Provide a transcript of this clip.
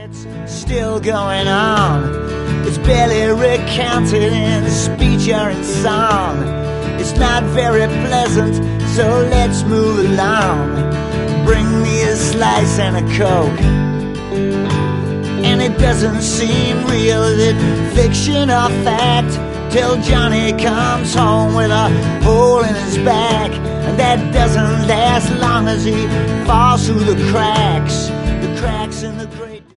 It's still going on. It's barely recounted in speech or in song. It's not very pleasant, so let's move along. Bring me a slice and a Coke. And it doesn't seem real, is it fiction or fact? Till Johnny comes home with a hole in his back. And that doesn't last long as he falls through the cracks in the grave.